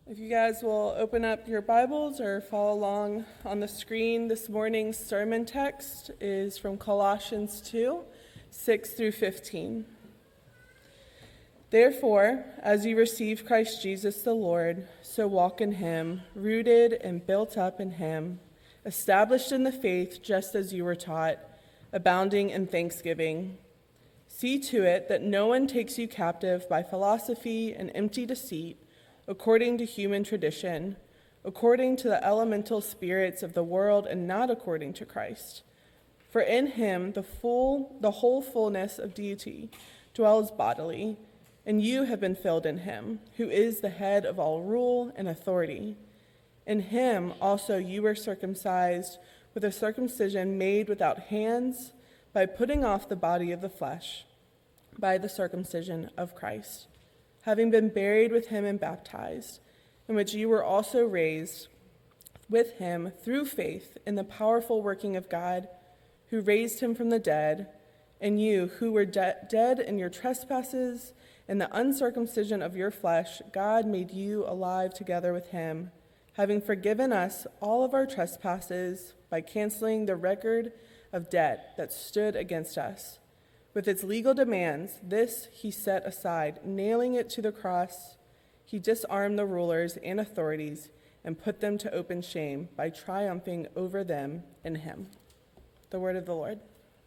If you guys will open up your Bibles or follow along on the screen, this morning's sermon text is from Colossians 2, 6 through 15. Therefore, as you receive Christ Jesus the Lord, so walk in him, rooted and built up in him, established in the faith just as you were taught, abounding in thanksgiving. See to it that no one takes you captive by philosophy and empty deceit, according to human tradition, according to the elemental spirits of the world, and not according to Christ. For in him the whole fullness of deity dwells bodily, and you have been filled in him, who is the head of all rule and authority. In him also you were circumcised with a circumcision made without hands, by putting off the body of the flesh, by the circumcision of Christ, having been buried with him and baptized, in which you were also raised with him through faith in the powerful working of God, who raised him from the dead, and you who were dead in your trespasses and the uncircumcision of your flesh, God made you alive together with him, having forgiven us all of our trespasses by canceling the record of debt that stood against us. With its legal demands, this he set aside, nailing it to the cross. He disarmed the rulers and authorities and put them to open shame by triumphing over them in him. The word of the Lord.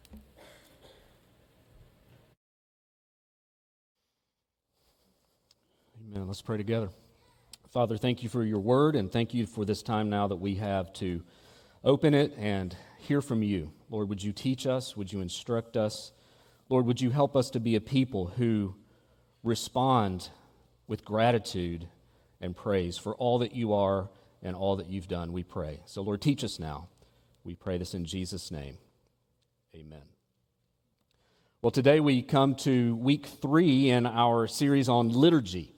Amen. Let's pray together. Father, thank you for your word, and thank you for this time now that we have to open it and hear from you. Lord, would you teach us? Would you instruct us? Lord, would you help us to be a people who respond with gratitude and praise for all that you are and all that you've done, we pray. So, Lord, teach us now. We pray this in Jesus' name. Amen. Well, today we come to week 3 in our series on liturgy.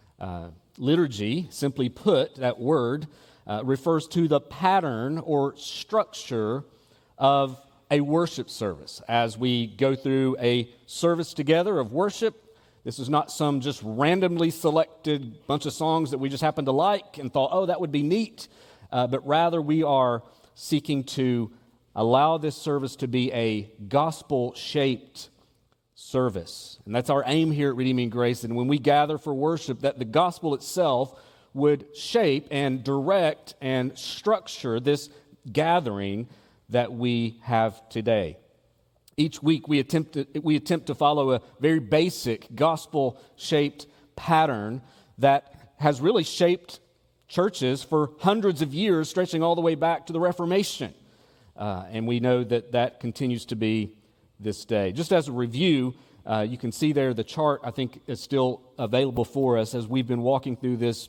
Liturgy, simply put, that word refers to the pattern or structure of a worship service. As we go through a service together of worship, this is not some just randomly selected bunch of songs that we just happen to like and thought, oh, that would be neat, but rather we are seeking to allow this service to be a gospel-shaped service. And that's our aim here at Redeeming Grace. And when we gather for worship, that the gospel itself would shape and direct and structure this gathering that we have today. Each week we attempt to follow a very basic gospel-shaped pattern that has really shaped churches for hundreds of years, stretching all the way back to the Reformation. And we know that that continues to be this day. Just as a review, you can see there the chart, I think, is still available for us as we've been walking through this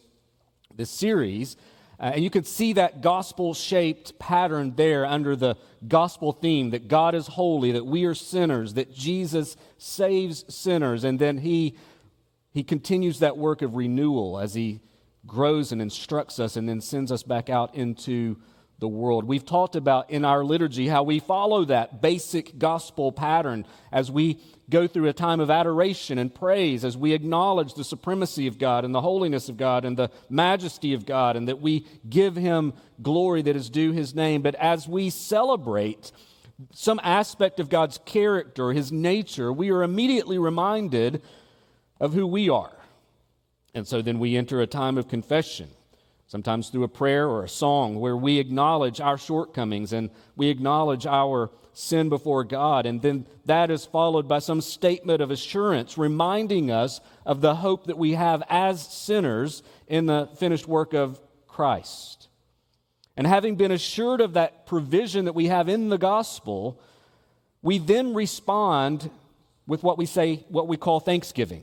series. And you can see that gospel-shaped pattern there under the gospel theme, that God is holy, that we are sinners, that Jesus saves sinners, and then He continues that work of renewal as He grows and instructs us and then sends us back out into the world. We've talked about in our liturgy how we follow that basic gospel pattern as we go through a time of adoration and praise, as we acknowledge the supremacy of God and the holiness of God and the majesty of God, and that we give Him glory that is due His name. But as we celebrate some aspect of God's character, His nature, we are immediately reminded of who we are. And so then we enter a time of confession, sometimes through a prayer or a song where we acknowledge our shortcomings and we acknowledge our sin before God. And then that is followed by some statement of assurance reminding us of the hope that we have as sinners in the finished work of Christ. And having been assured of that provision that we have in the gospel, we then respond with what we call thanksgiving.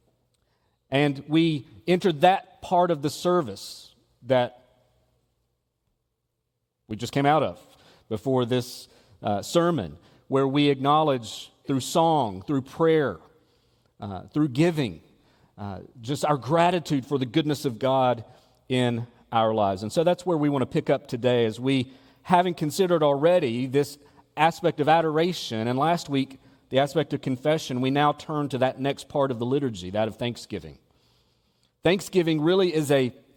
And we enter that part of the service that we just came out of before this sermon, where we acknowledge through song, through prayer, through giving, just our gratitude for the goodness of God in our lives. And so that's where we want to pick up today, as we, having considered already this aspect of adoration, and last week the aspect of confession, we now turn to that next part of the liturgy, that of thanksgiving. Thanksgiving really is a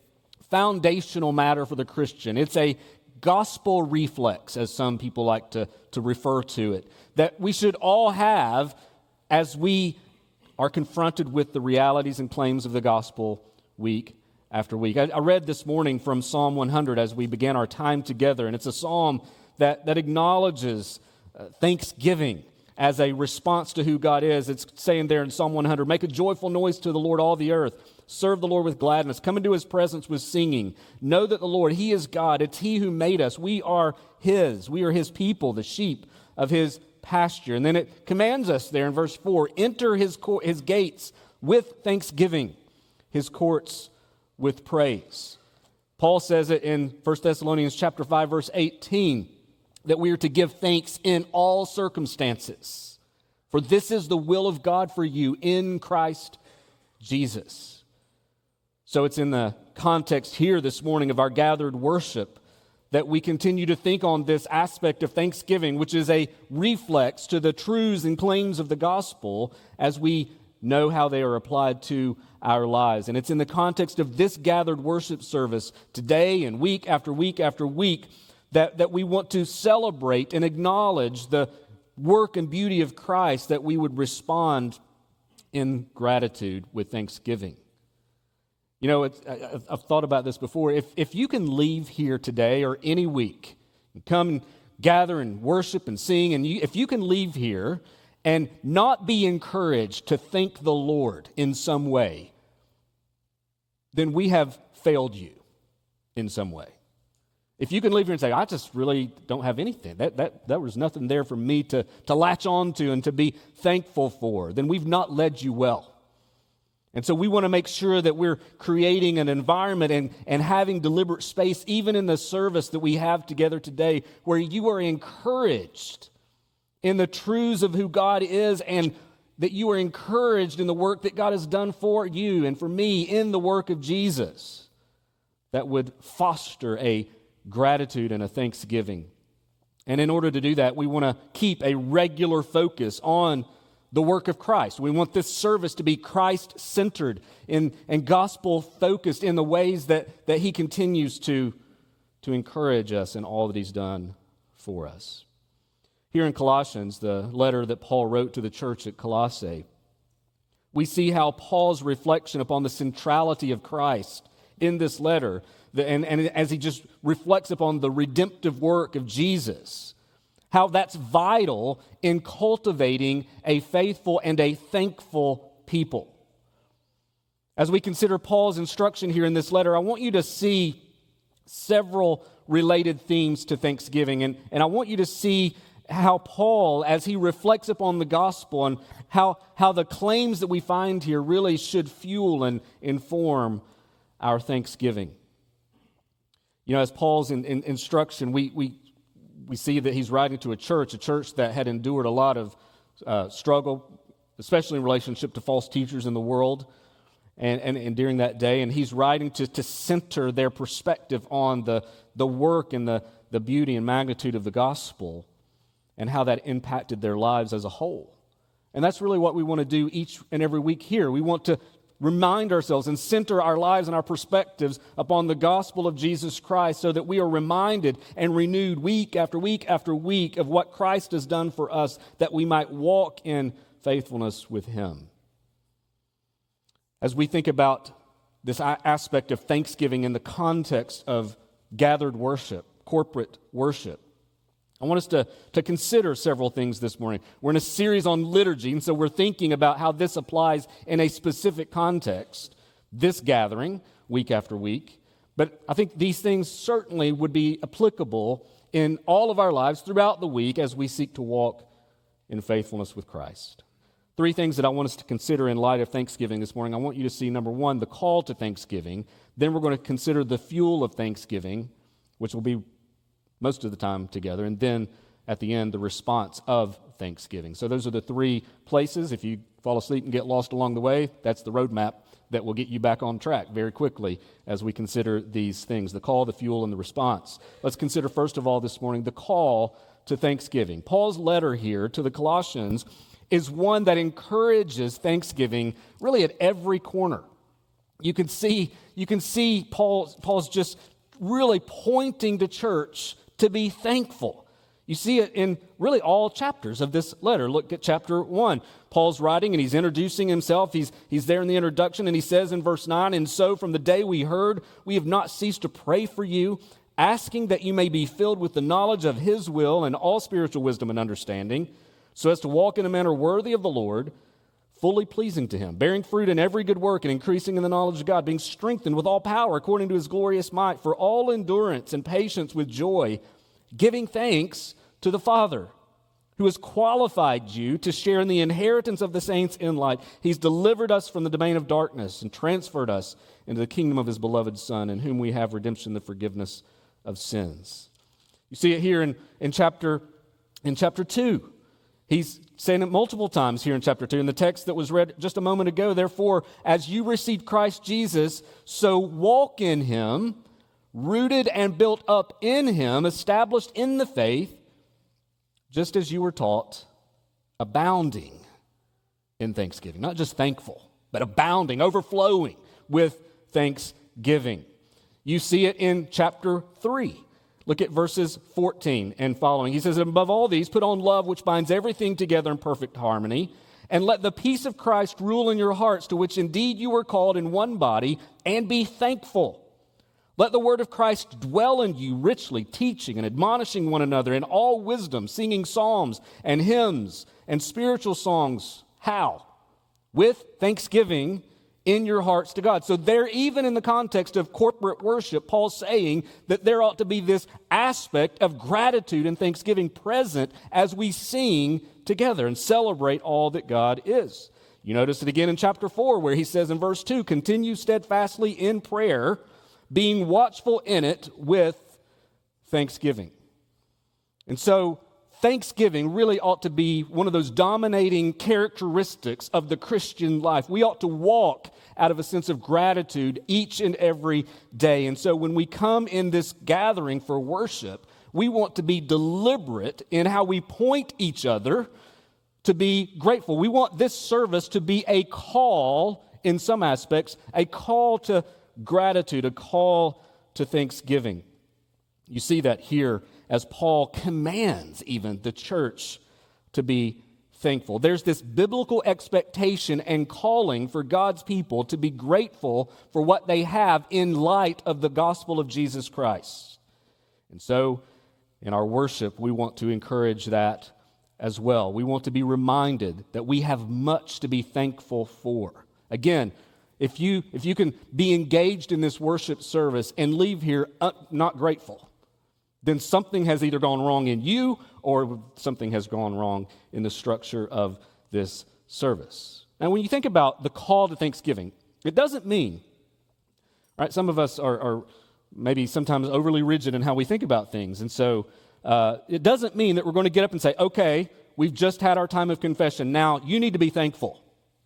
foundational matter for the Christian. It's a gospel reflex, as some people like to refer to it, that we should all have as we are confronted with the realities and claims of the gospel week after week. I read this morning from Psalm 100 as we began our time together, and it's a psalm that acknowledges thanksgiving as a response to who God is. It's saying there in Psalm 100, make a joyful noise to the Lord, all the earth. Serve the Lord with gladness. Come into his presence with singing. Know that the Lord, he is God. It's he who made us. We are his. We are his people, the sheep of his pasture. And then it commands us there in verse 4, enter his gates with thanksgiving, his courts with praise. Paul says it in 1 Thessalonians chapter 5, verse 18, that we are to give thanks in all circumstances. For this is the will of God for you in Christ Jesus. So it's in the context here this morning of our gathered worship that we continue to think on this aspect of thanksgiving, which is a reflex to the truths and claims of the gospel as we know how they are applied to our lives. And it's in the context of this gathered worship service today and week after week after week that we want to celebrate and acknowledge the work and beauty of Christ, that we would respond in gratitude with thanksgiving. You know, I've thought about this before. If you can leave here today or any week and come and gather and worship and sing, and if you can leave here and not be encouraged to thank the Lord in some way, then we have failed you in some way. If you can leave here and say, I just really don't have anything, that was nothing there for me to latch on to and to be thankful for, then we've not led you well. And so we want to make sure that we're creating an environment and having deliberate space, even in the service that we have together today, where you are encouraged in the truths of who God is, and that you are encouraged in the work that God has done for you and for me in the work of Jesus, that would foster a gratitude and a thanksgiving. And in order to do that, we want to keep a regular focus on the work of Christ. We want this service to be Christ-centered and gospel-focused in the ways that he continues to encourage us in all that he's done for us. Here in Colossians, the letter that Paul wrote to the church at Colossae, we see how Paul's reflection upon the centrality of Christ in this letter, and as he just reflects upon the redemptive work of Jesus, how that's vital in cultivating a faithful and a thankful people. As we consider Paul's instruction here in this letter, I want you to see several related themes to thanksgiving, and I want you to see how Paul, as he reflects upon the gospel and how the claims that we find here really should fuel and inform our thanksgiving. You know, as Paul's instruction, we see that he's writing to a church that had endured a lot of struggle, especially in relationship to false teachers in the world and during that day. And he's writing to center their perspective on the work and the beauty and magnitude of the gospel and how that impacted their lives as a whole. And that's really what we want to do each and every week here. We want to remind ourselves and center our lives and our perspectives upon the gospel of Jesus Christ so that we are reminded and renewed week after week after week of what Christ has done for us, that we might walk in faithfulness with him. As we think about this aspect of thanksgiving in the context of gathered worship, corporate worship, I want us to consider several things this morning. We're in a series on liturgy, and so we're thinking about how this applies in a specific context, this gathering, week after week. But I think these things certainly would be applicable in all of our lives throughout the week as we seek to walk in faithfulness with Christ. Three things that I want us to consider in light of Thanksgiving this morning. I want you to see, number one, the call to thanksgiving. Then we're going to consider the fuel of thanksgiving, which will be most of the time together, and then at the end, the response of thanksgiving. So those are the three places. If you fall asleep and get lost along the way, that's the roadmap that will get you back on track very quickly as we consider these things, the call, the fuel, and the response. Let's consider, first of all, this morning, the call to thanksgiving. Paul's letter here to the Colossians is one that encourages thanksgiving really at every corner. You can see Paul's just really pointing the church to be thankful. You see it in really all chapters of this letter. Look at chapter 1. Paul's writing and he's introducing himself. He's there in the introduction and he says in verse 9, "And so from the day we heard, we have not ceased to pray for you, asking that you may be filled with the knowledge of his will and all spiritual wisdom and understanding, so as to walk in a manner worthy of the Lord, fully pleasing to him, bearing fruit in every good work and increasing in the knowledge of God, being strengthened with all power according to his glorious might, for all endurance and patience with joy, giving thanks to the Father, who has qualified you to share in the inheritance of the saints in light. He's delivered us from the domain of darkness and transferred us into the kingdom of his beloved Son, in whom we have redemption, the forgiveness of sins." You see it here in chapter 2. He's saying it multiple times here in chapter 2. In the text that was read just a moment ago, "Therefore, as you received Christ Jesus, so walk in him, rooted and built up in him, established in the faith, just as you were taught, abounding in thanksgiving." Not just thankful, but abounding, overflowing with thanksgiving. You see it in chapter 3. Look at verses 14 and following. He says, "Above all these, put on love, which binds everything together in perfect harmony, and let the peace of Christ rule in your hearts, to which indeed you were called in one body, and be thankful. Let the word of Christ dwell in you richly, teaching and admonishing one another in all wisdom, singing psalms and hymns and spiritual songs." How? With thanksgiving in your hearts to God. So there, even in the context of corporate worship, Paul's saying that there ought to be this aspect of gratitude and thanksgiving present as we sing together and celebrate all that God is. You notice it again in chapter 4, where he says in verse 2, "Continue steadfastly in prayer, being watchful in it with thanksgiving." And so thanksgiving really ought to be one of those dominating characteristics of the Christian life. We ought to walk out of a sense of gratitude each and every day. And so when we come in this gathering for worship, we want to be deliberate in how we point each other to be grateful. We want this service to be a call, in some aspects, a call to gratitude, a call to thanksgiving. You see that here as Paul commands even the church to be thankful. There's this biblical expectation and calling for God's people to be grateful for what they have in light of the gospel of Jesus Christ. And so in our worship, we want to encourage that as well. We want to be reminded that we have much to be thankful for. Again, if you can be engaged in this worship service and leave here not grateful, then something has either gone wrong in you or something has gone wrong in the structure of this service. Now, when you think about the call to thanksgiving, it doesn't mean, right? Some of us are maybe sometimes overly rigid in how we think about things. And so it doesn't mean that we're going to get up and say, "Okay, we've just had our time of confession. Now you need to be thankful."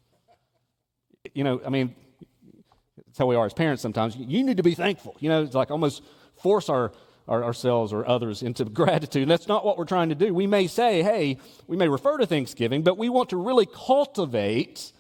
You know, I mean, that's how we are as parents sometimes. You need to be thankful. You know, it's like almost force ourselves or others into gratitude. And that's not what we're trying to do. We may say, hey, we may refer to Thanksgiving, but we want to really cultivate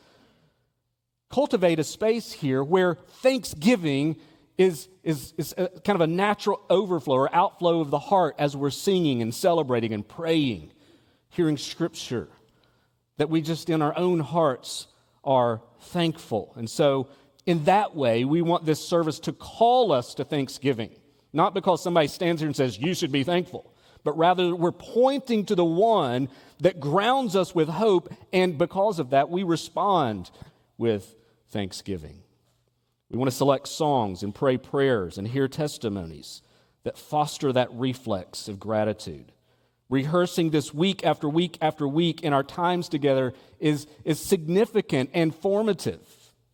a space here where Thanksgiving is a kind of a natural overflow or outflow of the heart as we're singing and celebrating and praying, hearing Scripture, that we just in our own hearts are thankful. And so in that way, we want this service to call us to thanksgiving. Not because somebody stands here and says, "You should be thankful," but rather we're pointing to the one that grounds us with hope, and because of that, we respond with thanksgiving. We want to select songs and pray prayers and hear testimonies that foster that reflex of gratitude. Rehearsing this week after week after week in our times together is significant and formative.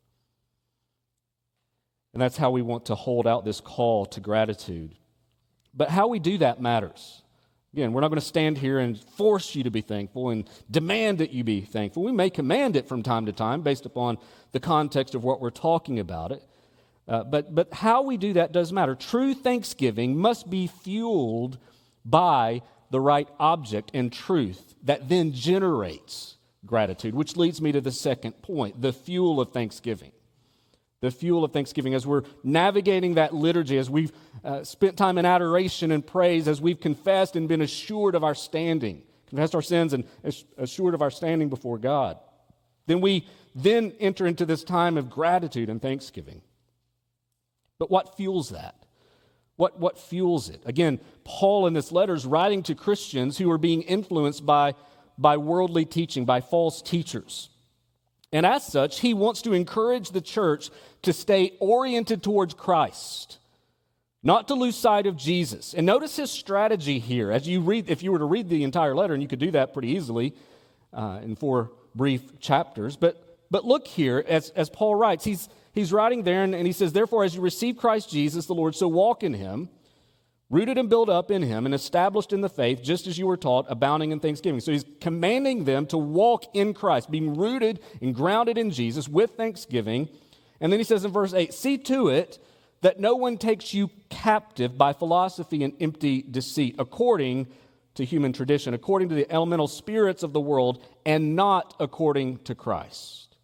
And that's how we want to hold out this call to gratitude. But how we do that matters. Again, we're not going to stand here and force you to be thankful and demand that you be thankful. We may command it from time to time based upon the context of what we're talking about it. But how we do that does matter. True thanksgiving must be fueled by the right object and truth that then generates gratitude, which leads me to the second point, the fuel of thanksgiving. the fuel of thanksgiving, as we're navigating that liturgy, as we've spent time in adoration and praise, as we've confessed and been assured of our standing, confessed our sins and assured of our standing before God, then we then enter into this time of gratitude and thanksgiving. But what fuels that? What fuels it? Again, Paul in this letter is writing to Christians who are being influenced by worldly teaching, by false teachers. And as such, he wants to encourage the church to stay oriented towards Christ, not to lose sight of Jesus. And notice his strategy here. As you read, if you were to read the entire letter, and you could do that pretty easily in 4 brief chapters. But look here, as Paul writes, he's writing there, and he says, "Therefore, as you receive Christ Jesus the Lord, so walk in him, rooted and built up in him, and established in the faith, just as you were taught, abounding in thanksgiving." So he's commanding them to walk in Christ, being rooted and grounded in Jesus with thanksgiving. And then he says in verse 8, "See to it that no one takes you captive by philosophy and empty deceit, according to human tradition, according to the elemental spirits of the world, and not according to Christ."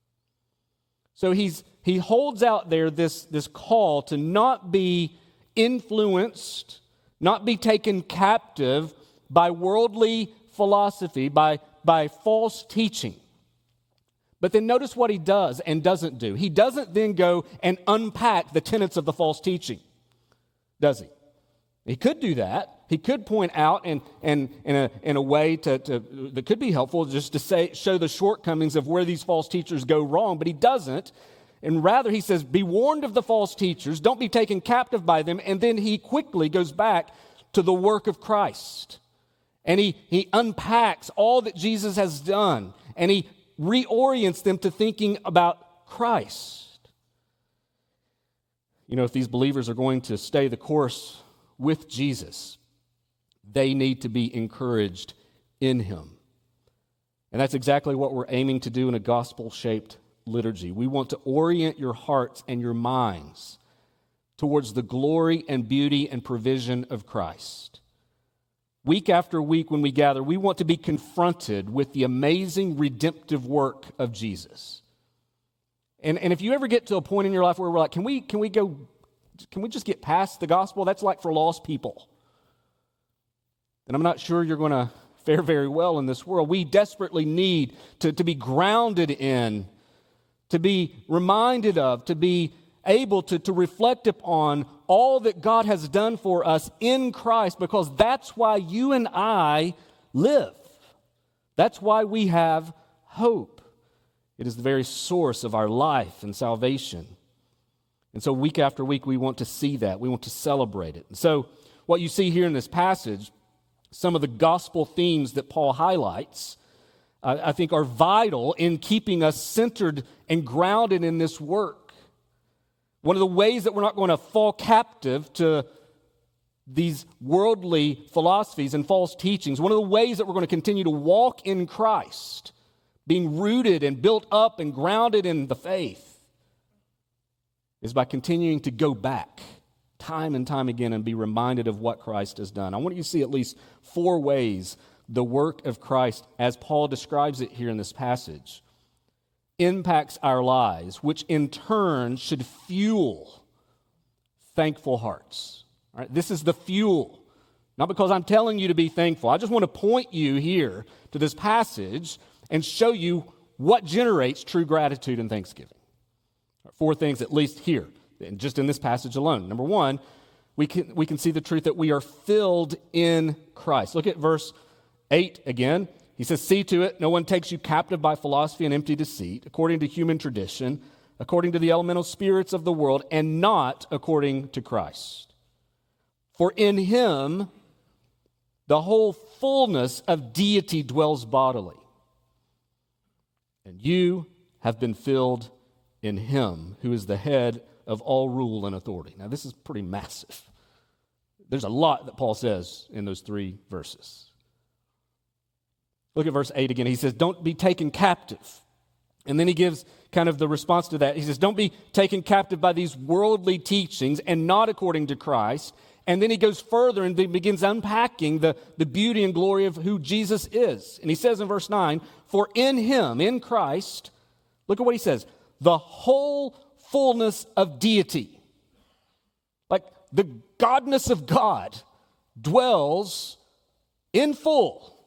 So he holds out there this call to not be influenced, not be taken captive by worldly philosophy, by false teaching. But then notice what he does and doesn't do. He doesn't then go and unpack the tenets of the false teaching, does he? He could do that. He could point out and in a way that could be helpful, just to show the shortcomings of where these false teachers go wrong, but he doesn't. And rather, he says, be warned of the false teachers, don't be taken captive by them. And then he quickly goes back to the work of Christ. And he unpacks all that Jesus has done, and he reorients them to thinking about Christ. You know, if these believers are going to stay the course with Jesus, they need to be encouraged in him. And that's exactly what we're aiming to do in a gospel-shaped liturgy. We want to orient your hearts and your minds towards the glory and beauty and provision of Christ. Week after week when we gather, we want to be confronted with the amazing redemptive work of Jesus. And if you ever get to a point in your life where we're like, can we just get past the gospel? That's like for lost people. And I'm not sure you're going to fare very well in this world. We desperately need to be grounded in, to be reminded of, to be able to reflect upon all that God has done for us in Christ, because that's why you and I live. That's why we have hope. It is the very source of our life and salvation. And so week after week, we want to see that. We want to celebrate it. And so what you see here in this passage, some of the gospel themes that Paul highlights, I think are vital in keeping us centered and grounded in this work. One of the ways that we're not going to fall captive to these worldly philosophies and false teachings, one of the ways that we're going to continue to walk in Christ, being rooted and built up and grounded in the faith, is by continuing to go back time and time again and be reminded of what Christ has done. I want you to see at least 4 ways the work of Christ, as Paul describes it here in this passage, impacts our lives, which in turn should fuel thankful hearts. All right? This is the fuel. Not because I'm telling you to be thankful. I just want to point you here to this passage and show you what generates true gratitude and thanksgiving. 4 things at least here, and just in this passage alone. Number 1, we can see the truth that we are filled in Christ. Look at verse 8 again. He says, "See to it, no one takes you captive by philosophy and empty deceit, according to human tradition, according to the elemental spirits of the world, and not according to Christ. For in him the whole fullness of deity dwells bodily, and you have been filled in him, who is the head of all rule and authority." Now, this is pretty massive. There's a lot that Paul says in those 3 verses. Look at verse 8 again. He says, don't be taken captive. And then he gives kind of the response to that. He says, don't be taken captive by these worldly teachings and not according to Christ. And then he goes further and begins unpacking the beauty and glory of who Jesus is. And he says in verse 9, "For in him," in Christ, look at what he says, "the whole fullness of deity. Like the godness of God dwells in full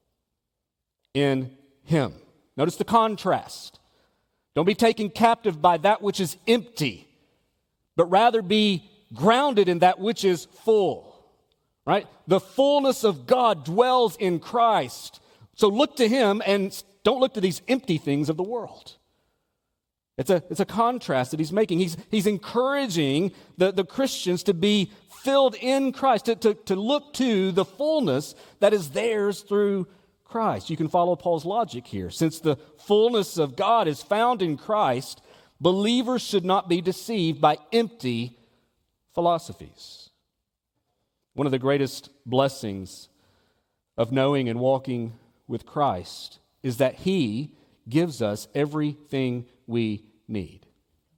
in him. Notice the contrast. Don't be taken captive by that which is empty, but rather be grounded in that which is full. Right? The fullness of God dwells in Christ. So look to him and don't look to these empty things of the world. It's a contrast that he's making. He's encouraging the Christians to be filled in Christ, to look to the fullness that is theirs through Christ. You can follow Paul's logic here. Since the fullness of God is found in Christ, believers should not be deceived by empty philosophies. One of the greatest blessings of knowing and walking with Christ is that he gives us everything we need.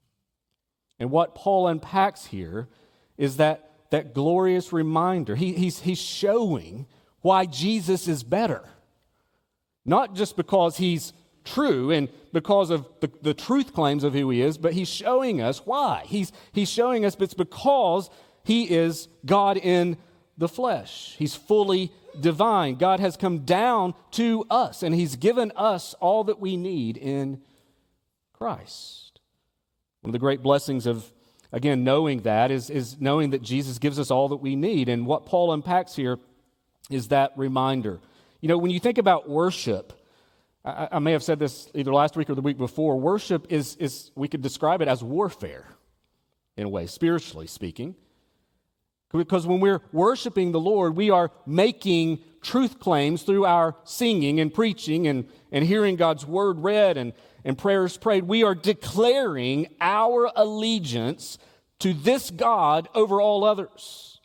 And what Paul unpacks here is that glorious reminder. He's showing why Jesus is better. Not just because he's true and because of the truth claims of who he is, but he's showing us why. He's showing us it's because he is God in the flesh. He's fully divine. God has come down to us, and he's given us all that we need in Christ. One of the great blessings of, again, knowing that is knowing that Jesus gives us all that we need. And what Paul unpacks here is that reminder. You know, when you think about worship, I may have said this either last week or the week before, worship is we could describe it as warfare in a way, spiritually speaking. Because when we're worshiping the Lord, we are making truth claims through our singing and preaching and hearing God's word read and prayers prayed. We are declaring our allegiance to this God over all others.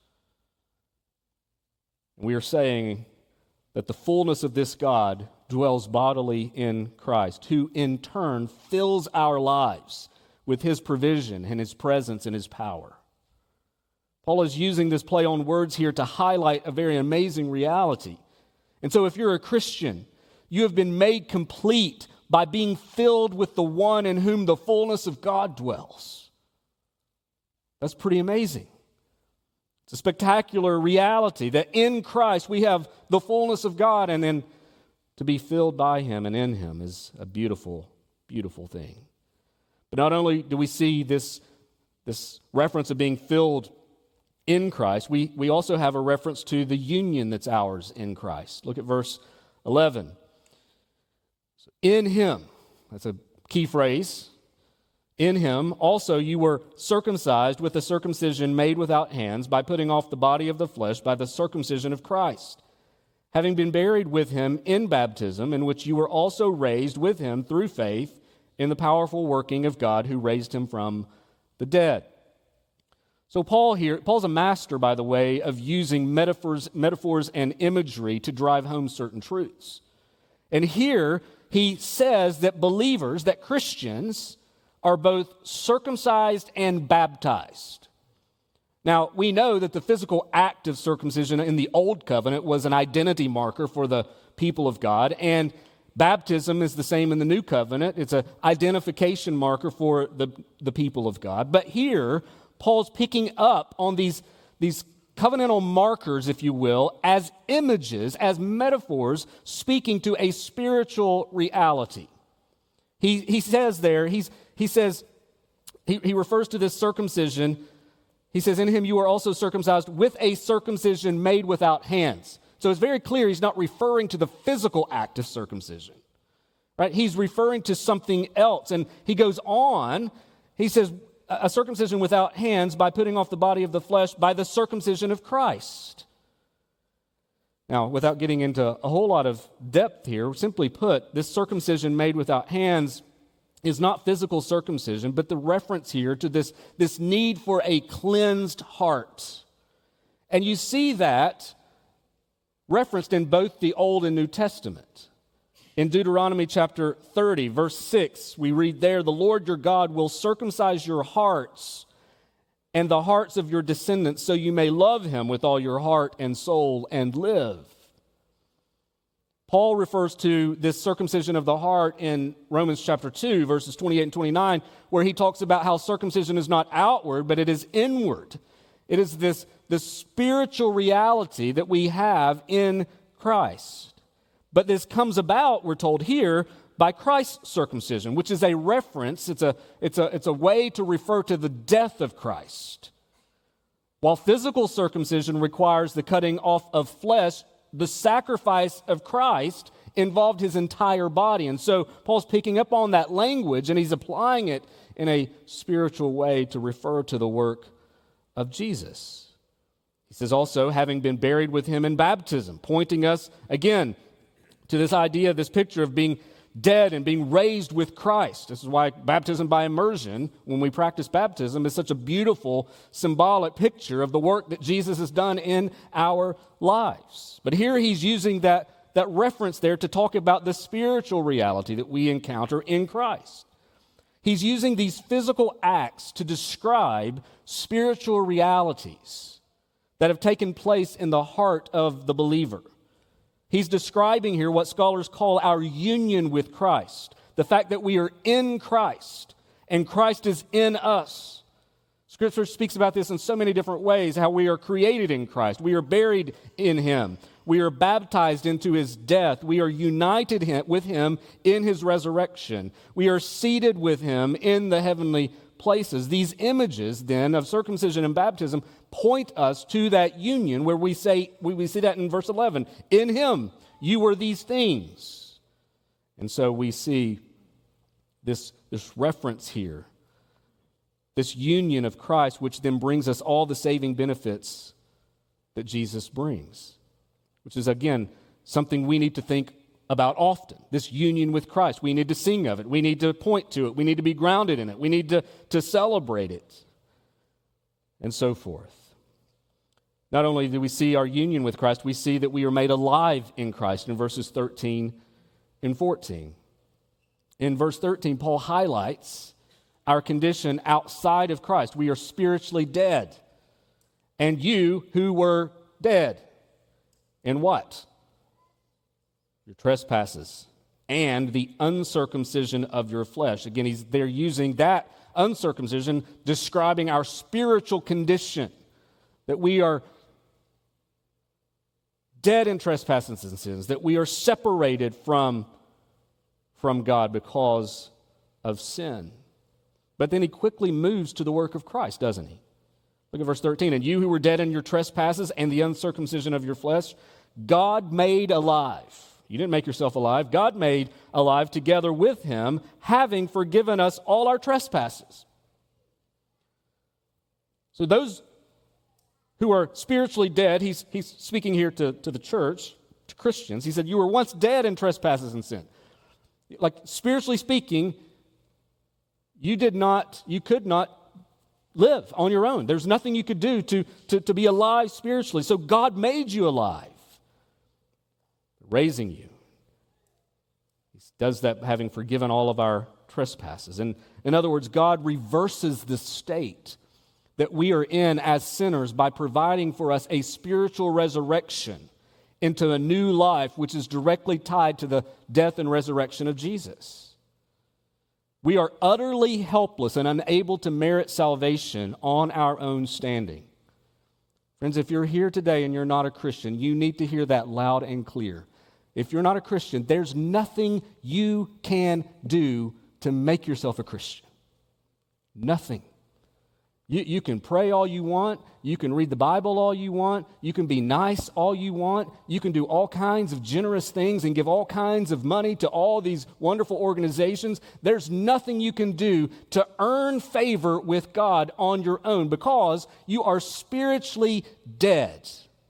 We are saying that the fullness of this God dwells bodily in Christ, who in turn fills our lives with his provision and his presence and his power. Paul is using this play on words here to highlight a very amazing reality. And so if you're a Christian, you have been made complete by being filled with the one in whom the fullness of God dwells. That's pretty amazing. It's a spectacular reality that in Christ we have the fullness of God, and then to be filled by him and in him is a beautiful, beautiful thing. But not only do we see this reference of being filled in Christ, we also have a reference to the union that's ours in Christ. Look at verse 11. In him, that's a key phrase. In him also you were circumcised with a circumcision made without hands, by putting off the body of the flesh by the circumcision of Christ, having been buried with him in baptism, in which you were also raised with him through faith in the powerful working of God who raised him from the dead. So Paul's a master, by the way, of using metaphors and imagery to drive home certain truths. And here he says that believers, that Christians, are both circumcised and baptized. Now, we know that the physical act of circumcision in the Old Covenant was an identity marker for the people of God, and baptism is the same in the New Covenant. It's an identification marker for the people of God. But here, Paul's picking up on these covenantal markers, if you will, as images, as metaphors, speaking to a spiritual reality. He says there, he refers to this circumcision. He says, in him you are also circumcised with a circumcision made without hands. So it's very clear he's not referring to the physical act of circumcision, right? He's referring to something else. And he goes on, he says, a circumcision without hands, by putting off the body of the flesh by the circumcision of Christ. Now, without getting into a whole lot of depth here, simply put, this circumcision made without hands is not physical circumcision, but the reference here to this need for a cleansed heart. And you see that referenced in both the Old and New Testament. In Deuteronomy chapter 30, verse 6, we read there, the Lord your God will circumcise your hearts and the hearts of your descendants, so you may love him with all your heart and soul and live. Paul refers to this circumcision of the heart in Romans chapter 2, verses 28 and 29, where he talks about how circumcision is not outward, but it is inward. It is this spiritual reality that we have in Christ. But this comes about, we're told here, by Christ's circumcision, which is a reference, it's a way to refer to the death of Christ. While physical circumcision requires the cutting off of flesh, the sacrifice of Christ involved his entire body. And so Paul's picking up on that language and he's applying it in a spiritual way to refer to the work of Jesus. He says also, having been buried with him in baptism, pointing us again to this idea, this picture of being dead and being raised with Christ. This is why baptism by immersion, when we practice baptism, is such a beautiful symbolic picture of the work that Jesus has done in our lives. But here he's using that reference there to talk about the spiritual reality that we encounter in Christ. He's using these physical acts to describe spiritual realities that have taken place in the heart of the believer. He's describing here what scholars call our union with Christ, the fact that we are in Christ and Christ is in us. Scripture speaks about this in so many different ways, how we are created in Christ, we are buried in him, we are baptized into his death, we are united with him in his resurrection, we are seated with him in the heavenly places. These images then of circumcision and baptism point us to that union where we see that in verse 11. In him you were these things. And so we see this reference here, this union of Christ, which then brings us all the saving benefits that Jesus brings, which is, again, something we need to think about often. This union with Christ. We need to sing of it. We need to point to it. We need to be grounded in it. We need to celebrate it, and so forth. Not only do we see our union with Christ, we see that we are made alive in Christ in verses 13 and 14. In verse 13, Paul highlights our condition outside of Christ. We are spiritually dead. And you who were dead in what? Your trespasses and the uncircumcision of your flesh. Again, they're using that uncircumcision describing our spiritual condition, that we are dead in trespasses and sins, that we are separated from God because of sin. But then he quickly moves to the work of Christ, doesn't he? Look at verse 13. And you who were dead in your trespasses and the uncircumcision of your flesh, God made alive. You didn't make yourself alive. God made alive together with him, having forgiven us all our trespasses. So those who are spiritually dead, he's speaking here to the church, to Christians. He said, you were once dead in trespasses and sin. Like, spiritually speaking, you could not live on your own. There's nothing you could do to be alive spiritually. So God made you alive, raising you. He does that having forgiven all of our trespasses. And in other words, God reverses the state that we are in as sinners by providing for us a spiritual resurrection into a new life which is directly tied to the death and resurrection of Jesus. We are utterly helpless and unable to merit salvation on our own standing. Friends, if you're here today and you're not a Christian, you need to hear that loud and clear. If you're not a Christian, there's nothing you can do to make yourself a Christian. Nothing. You can pray all you want. You can read the Bible all you want. You can be nice all you want. You can do all kinds of generous things and give all kinds of money to all these wonderful organizations. There's nothing you can do to earn favor with God on your own because you are spiritually dead.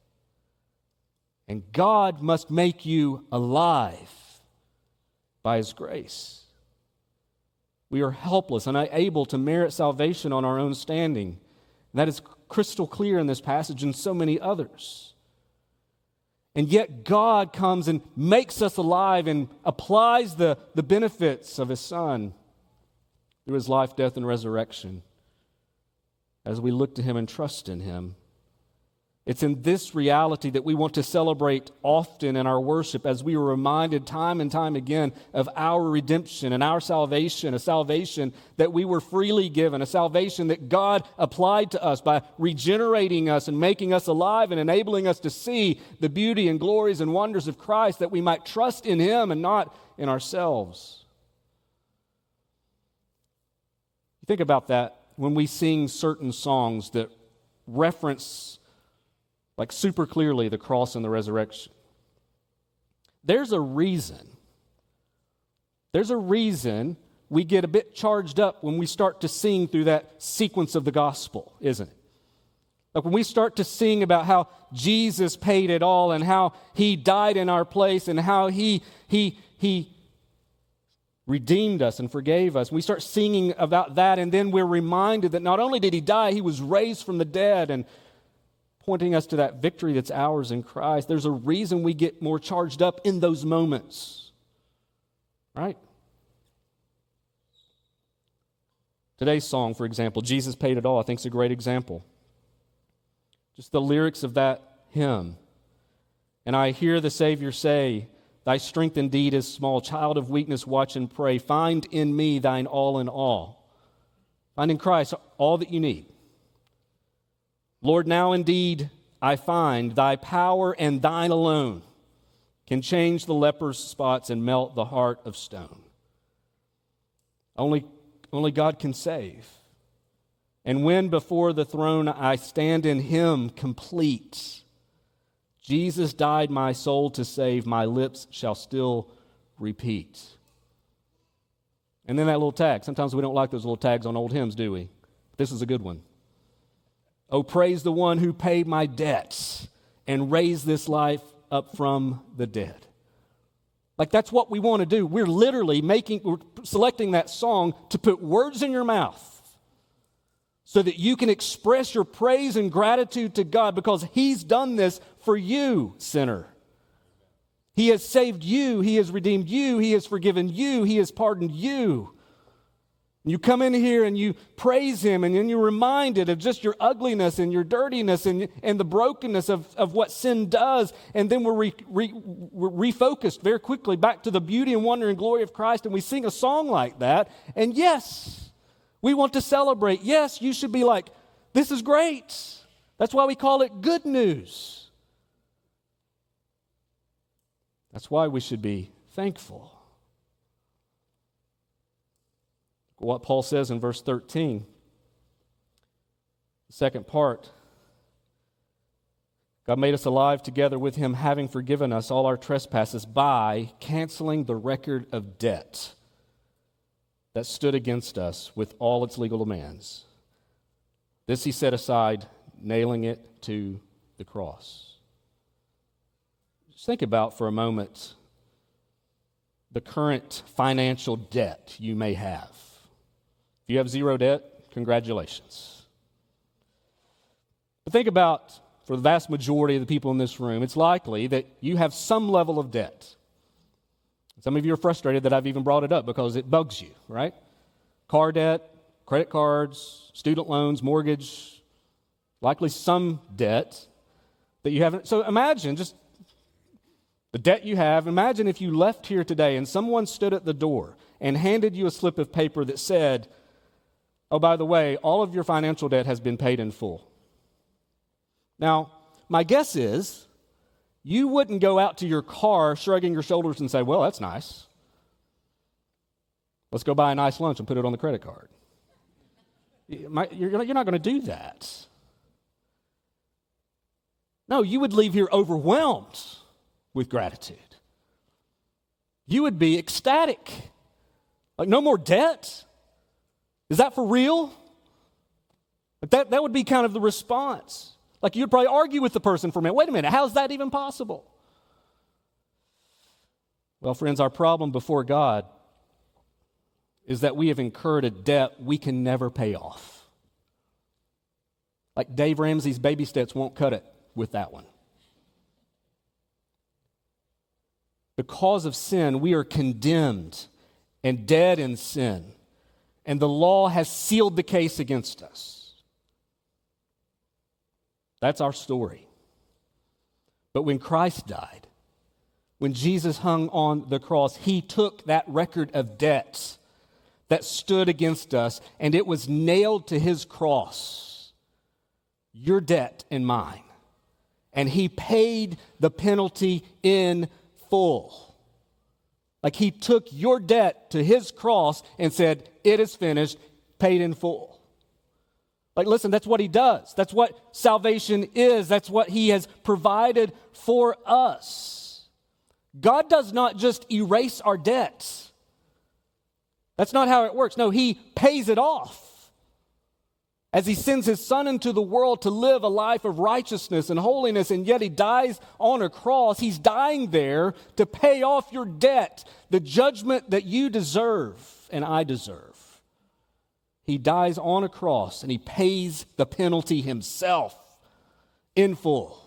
And God must make you alive by his grace. We are helpless and unable to merit salvation on our own standing. That is crystal clear in this passage and so many others. And yet God comes and makes us alive and applies the benefits of his Son through his life, death, and resurrection as we look to him and trust in him. It's in this reality that we want to celebrate often in our worship as we are reminded time and time again of our redemption and our salvation, a salvation that we were freely given, a salvation that God applied to us by regenerating us and making us alive and enabling us to see the beauty and glories and wonders of Christ, that we might trust in Him and not in ourselves. You think about that when we sing certain songs that reference like super clearly the cross and the resurrection. There's a reason we get a bit charged up when we start to sing through that sequence of the gospel, isn't it? Like when we start to sing about how Jesus paid it all and how He died in our place and how He redeemed us and forgave us. We start singing about that, and then we're reminded that not only did He die, He was raised from the dead, and pointing us to that victory that's ours in Christ. There's a reason we get more charged up in those moments, right? Today's song, for example, Jesus Paid It All, I think is a great example. Just the lyrics of that hymn. And I hear the Savior say, "Thy strength indeed is small. Child of weakness, watch and pray. Find in me thine all in all." Find in Christ all that you need. Lord, now indeed I find thy power and thine alone can change the leper's spots and melt the heart of stone. Only God can save. And when before the throne I stand in Him complete, Jesus died my soul to save, my lips shall still repeat. And then that little tag. Sometimes we don't like those little tags on old hymns, do we? This is a good one. Oh, praise the one who paid my debts and raised this life up from the dead. Like that's what we want to do. We're selecting that song to put words in your mouth so that you can express your praise and gratitude to God because He's done this for you, sinner. He has saved you. He has redeemed you. He has forgiven you. He has pardoned you. You come in here and you praise Him, and then you're reminded of just your ugliness and your dirtiness and the brokenness of what sin does. And then we're refocused very quickly back to the beauty and wonder and glory of Christ, and we sing a song like that. And yes, we want to celebrate. Yes, you should be like, this is great. That's why we call it good news. That's why we should be thankful. What Paul says in verse 13, the second part, God made us alive together with Him, having forgiven us all our trespasses by canceling the record of debt that stood against us with all its legal demands. This He set aside, nailing it to the cross. Just think about for a moment the current financial debt you may have. If you have zero debt, congratulations. But think about, for the vast majority of the people in this room, it's likely that you have some level of debt. Some of you are frustrated that I've even brought it up because it bugs you, right? Car debt, credit cards, student loans, mortgage, likely some debt that you haven't. So imagine just the debt you have. Imagine if you left here today and someone stood at the door and handed you a slip of paper that said, "Oh, by the way, all of your financial debt has been paid in full." Now, my guess is you wouldn't go out to your car shrugging your shoulders and say, "Well, that's nice. Let's go buy a nice lunch and put it on the credit card." You're not going to do that. No, you would leave here overwhelmed with gratitude. You would be ecstatic. Like, no more debt? Is that for real? Like that would be kind of the response. Like you'd probably argue with the person for a minute. Wait a minute, how's that even possible? Well, friends, our problem before God is that we have incurred a debt we can never pay off. Like Dave Ramsey's baby steps won't cut it with that one. Because of sin, we are condemned and dead in sin. And the law has sealed the case against us. That's our story. But when Christ died, when Jesus hung on the cross, he took that record of debts that stood against us, and it was nailed to his cross, your debt and mine. And he paid the penalty in full. Like he took your debt to his cross and said, it is finished, paid in full. Like, listen, that's what he does. That's what salvation is. That's what he has provided for us. God does not just erase our debts. That's not how it works. No, he pays it off. As he sends his son into the world to live a life of righteousness and holiness, and yet he dies on a cross. He's dying there to pay off your debt, the judgment that you deserve and I deserve. He dies on a cross and he pays the penalty himself in full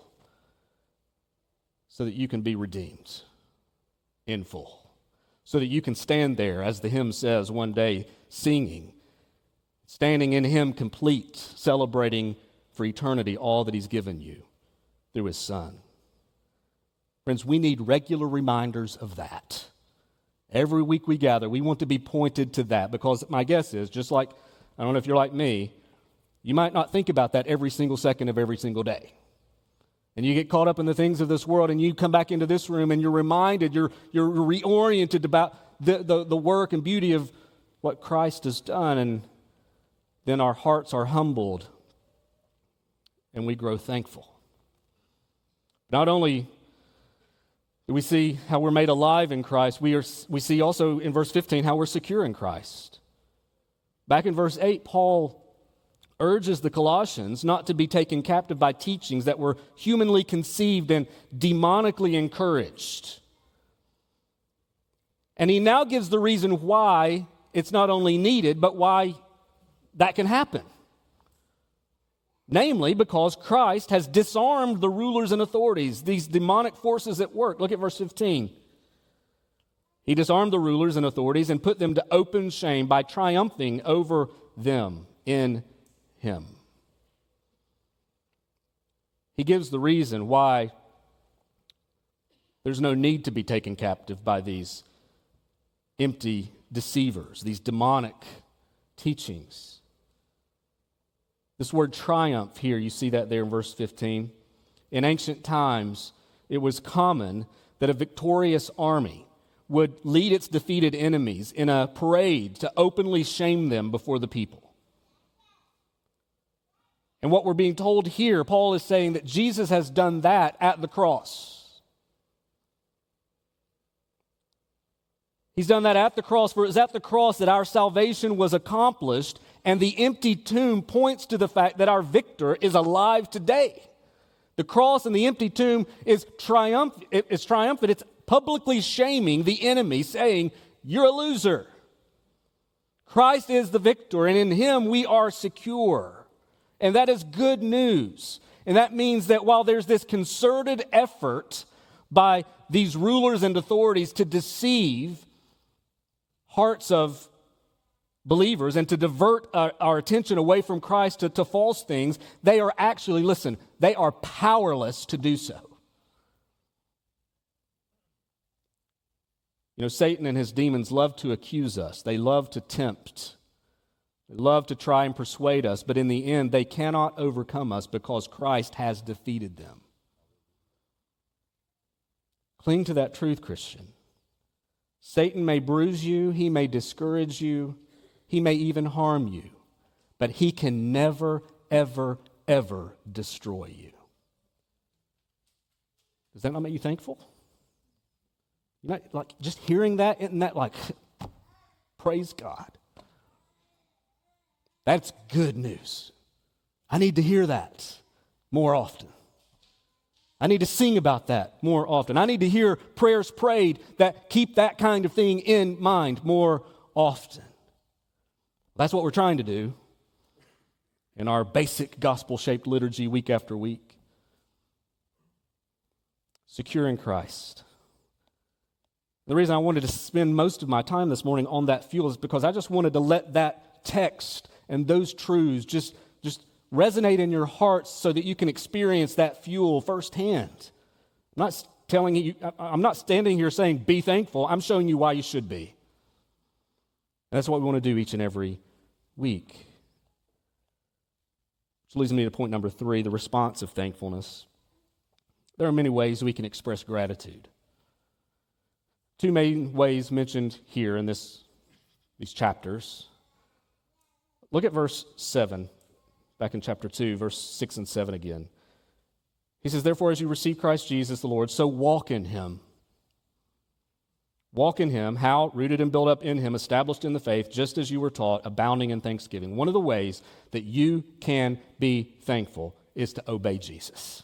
so that you can be redeemed in full. So that you can stand there, as the hymn says one day, singing, standing in him complete, celebrating for eternity all that he's given you through his son. Friends, we need regular reminders of that. Every week we gather, we want to be pointed to that, because my guess is, just like, I don't know if you're like me, you might not think about that every single second of every single day. And you get caught up in the things of this world, and you come back into this room and you're reminded, you're reoriented about the work and beauty of what Christ has done, and then our hearts are humbled and we grow thankful. Not only do we see how we're made alive in Christ, we see also in verse 15 how we're secure in Christ. Back in verse 8, Paul urges the Colossians not to be taken captive by teachings that were humanly conceived and demonically encouraged. And he now gives the reason why it's not only needed, but why that can happen. Namely, because Christ has disarmed the rulers and authorities, these demonic forces at work. Look at verse 15. He disarmed the rulers and authorities and put them to open shame by triumphing over them in him. He gives the reason why there's no need to be taken captive by these empty deceivers, these demonic teachings. This word triumph here, you see that there in verse 15. In ancient times, it was common that a victorious army would lead its defeated enemies in a parade to openly shame them before the people. And what we're being told here, Paul is saying that Jesus has done that at the cross. He's done that at the cross, for it was at the cross that our salvation was accomplished, and the empty tomb points to the fact that our victor is alive today. The cross and the empty tomb is triumphant. It's publicly shaming the enemy, saying, you're a loser. Christ is the victor, and in him we are secure. And that is good news. And that means that while there's this concerted effort by these rulers and authorities to deceive hearts of believers and to divert our attention away from Christ to false things, they are actually, listen, they are powerless to do so. You know, Satan and his demons love to accuse us. They love to tempt. They love to try and persuade us, but in the end, they cannot overcome us because Christ has defeated them. Cling to that truth, Christian. Satan may bruise you, he may discourage you, he may even harm you, but he can never, ever, ever destroy you. Does that not make you thankful? You know, like just hearing that, isn't that like, praise God. That's good news. I need to hear that more often. I need to sing about that more often. I need to hear prayers prayed that keep that kind of thing in mind more often. That's what we're trying to do in our basic gospel-shaped liturgy week after week. Secure in Christ. The reason I wanted to spend most of my time this morning on that fuel is because I just wanted to let that text and those truths just resonate in your hearts so that you can experience that fuel firsthand. I'm not standing here saying be thankful. I'm showing you why you should be. And that's what we want to do each and every week. Which leads me to point number 3, the response of thankfulness. There are many ways we can express gratitude. 2 main ways mentioned here in these chapters. Look at verse 7, back in chapter 2, verse 6 and 7 again. He says, therefore, as you receive Christ Jesus the Lord, so walk in him. Walk in him, how? Rooted and built up in him, established in the faith, just as you were taught, abounding in thanksgiving. One of the ways that you can be thankful is to obey Jesus.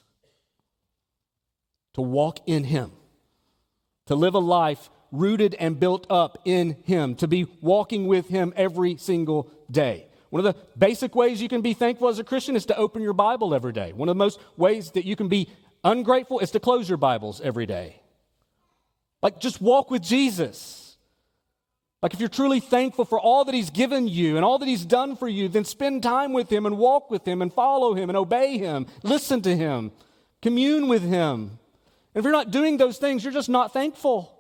To walk in him. To live a life rooted and built up in him. To be walking with him every single day. One of the basic ways you can be thankful as a Christian is to open your Bible every day. One of the most ways that you can be ungrateful is to close your Bibles every day. Like, just walk with Jesus. Like, if you're truly thankful for all that he's given you and all that he's done for you, then spend time with him and walk with him and follow him and obey him. Listen to him. Commune with him. And if you're not doing those things, you're just not thankful.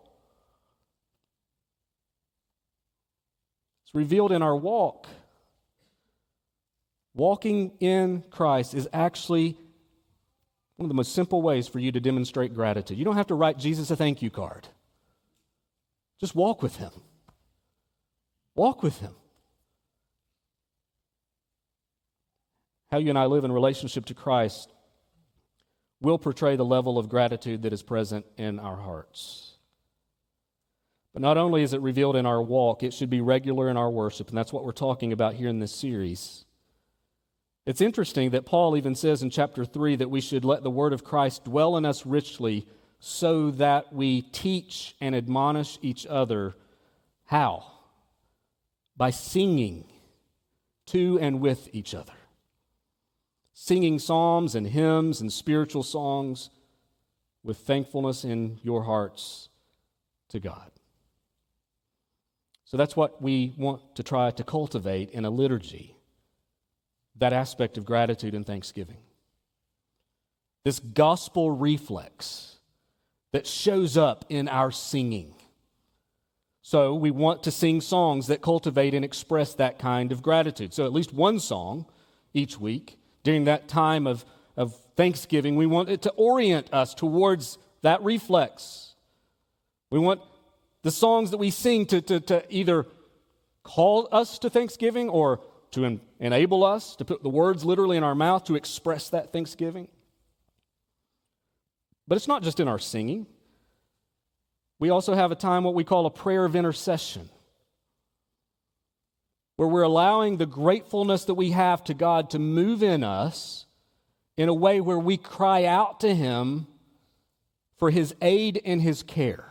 It's revealed in our walk. Walking in Christ is actually one of the most simple ways for you to demonstrate gratitude. You don't have to write Jesus a thank you card. Just walk with him. Walk with him. How you and I live in relationship to Christ will portray the level of gratitude that is present in our hearts. But not only is it revealed in our walk, it should be regular in our worship, and that's what we're talking about here in this series. It's interesting that Paul even says in chapter 3 that we should let the word of Christ dwell in us richly so that we teach and admonish each other. How? By singing to and with each other. Singing psalms and hymns and spiritual songs with thankfulness in your hearts to God. So that's what we want to try to cultivate in a liturgy. That aspect of gratitude and thanksgiving. This gospel reflex that shows up in our singing. So we want to sing songs that cultivate and express that kind of gratitude. So at least one song each week during that time of thanksgiving, we want it to orient us towards that reflex. We want the songs that we sing to either call us to thanksgiving or to enable us to put the words literally in our mouth to express that thanksgiving. But it's not just in our singing. We also have a time, what we call a prayer of intercession, where we're allowing the gratefulness that we have to God to move in us in a way where we cry out to him for his aid and his care.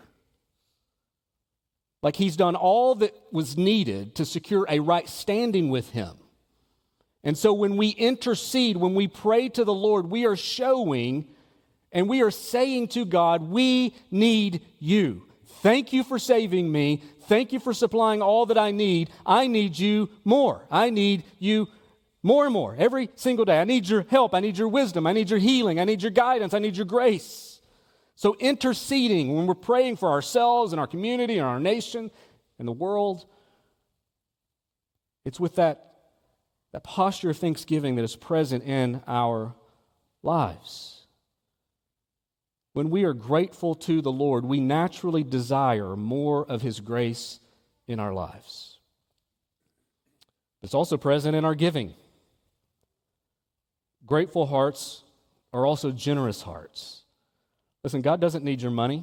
Like he's done all that was needed to secure a right standing with him. And so when we intercede, when we pray to the Lord, we are showing and we are saying to God, we need you. Thank you for saving me. Thank you for supplying all that I need. I need you more. I need you more and more every single day. I need your help. I need your wisdom. I need your healing. I need your guidance. I need your grace. So interceding, when we're praying for ourselves and our community and our nation and the world, it's with that posture of thanksgiving that is present in our lives. When we are grateful to the Lord, we naturally desire more of his grace in our lives. It's also present in our giving. Grateful hearts are also generous hearts. Listen, God doesn't need your money.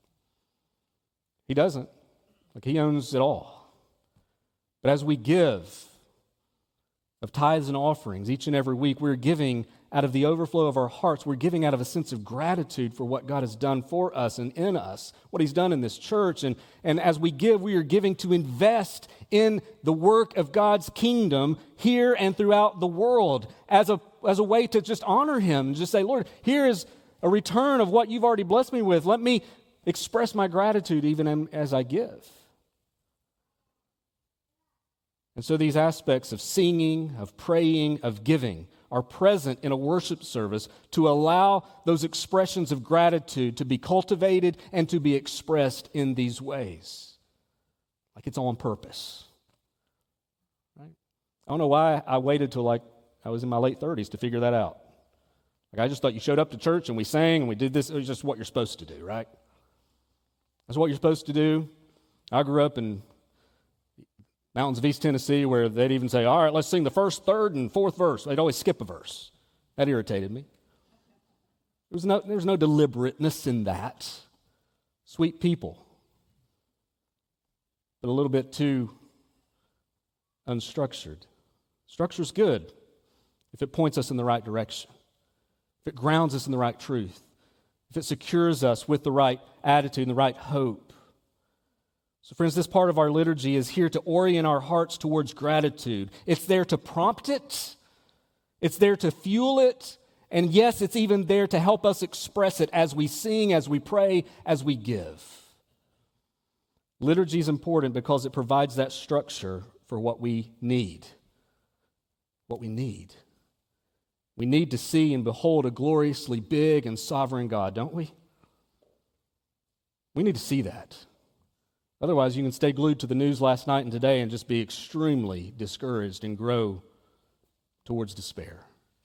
He doesn't. Like, he owns it all. But as we give of tithes and offerings each and every week, we're giving out of the overflow of our hearts. We're giving out of a sense of gratitude for what God has done for us and in us, what he's done in this church. And as we give, we are giving to invest in the work of God's kingdom here and throughout the world as a way to just honor him and just say, Lord, here is a return of what you've already blessed me with. Let me express my gratitude even as I give. And so these aspects of singing, of praying, of giving are present in a worship service to allow those expressions of gratitude to be cultivated and to be expressed in these ways. Like it's on purpose. Right? I don't know why I waited till like I was in my late 30s to figure that out. Like I just thought you showed up to church and we sang and we did this. It was just what you're supposed to do, right? That's what you're supposed to do. I grew up in mountains of East Tennessee where they'd even say, all right, let's sing the first, third, and fourth verse. They'd always skip a verse. That irritated me. There was no deliberateness in that. Sweet people, but a little bit too unstructured. Structure's good if it points us in the right direction, if it grounds us in the right truth, if it secures us with the right attitude and the right hope. So friends, this part of our liturgy is here to orient our hearts towards gratitude. It's there to prompt it. It's there to fuel it. And yes, it's even there to help us express it as we sing, as we pray, as we give. Liturgy is important because it provides that structure for what we need. What we need. We need to see and behold a gloriously big and sovereign God, don't we? We need to see that. Otherwise, you can stay glued to the news last night and today and just be extremely discouraged and grow towards despair.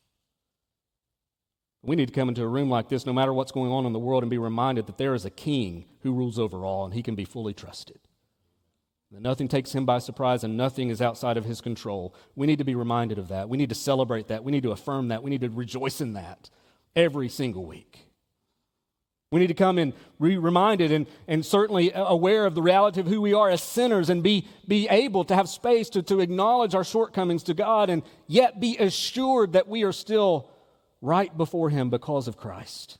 We need to come into a room like this, no matter what's going on in the world, and be reminded that there is a king who rules over all, and he can be fully trusted. That nothing takes him by surprise, and nothing is outside of his control. We need to be reminded of that. We need to celebrate that. We need to affirm that. We need to rejoice in that every single week. We need to come and be reminded and certainly aware of the reality of who we are as sinners and be able to have space to acknowledge our shortcomings to God and yet be assured that we are still right before Him because of Christ.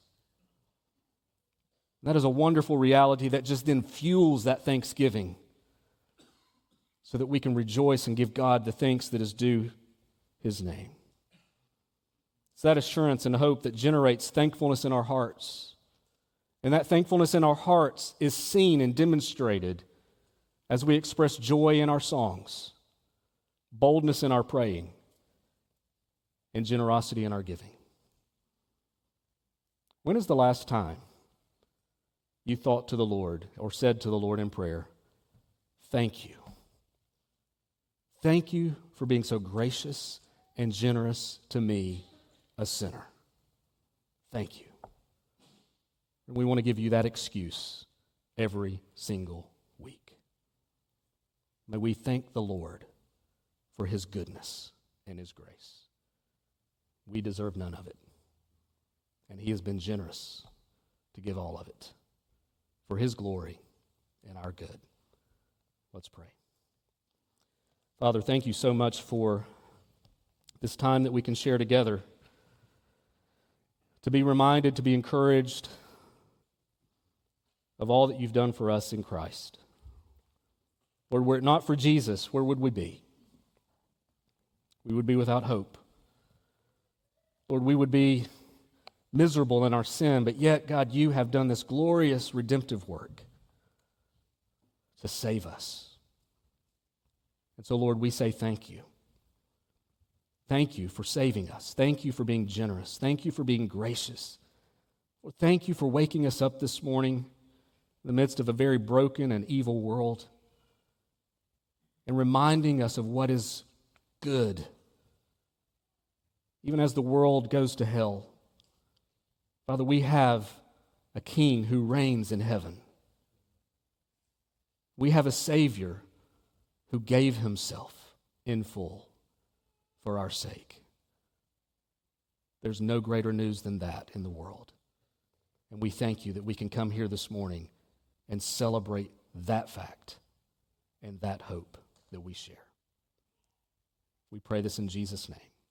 That is a wonderful reality that just then fuels that thanksgiving so that we can rejoice and give God the thanks that is due His name. It's that assurance and hope that generates thankfulness in our hearts. And that thankfulness in our hearts is seen and demonstrated as we express joy in our songs, boldness in our praying, and generosity in our giving. When is the last time you thought to the Lord or said to the Lord in prayer, "Thank you. Thank you for being so gracious and generous to me, a sinner. Thank you." And we want to give you that excuse every single week. May we thank the Lord for His goodness and His grace. We deserve none of it. And He has been generous to give all of it for His glory and our good. Let's pray. Father, thank you so much for this time that we can share together, to be reminded, to be encouraged of all that you've done for us in Christ. Lord, were it not for Jesus, where would we be? We would be without hope. Lord, we would be miserable in our sin, but yet, God, you have done this glorious redemptive work to save us. And so, Lord, we say thank you. Thank you for saving us. Thank you for being generous. Thank you for being gracious. Lord, thank you for waking us up this morning in the midst of a very broken and evil world and reminding us of what is good, even as the world goes to hell. Father, we have a King who reigns in heaven. We have a Savior who gave Himself in full for our sake. There's no greater news than that in the world. And we thank you that we can come here this morning and celebrate that fact and that hope that we share. We pray this in Jesus' name.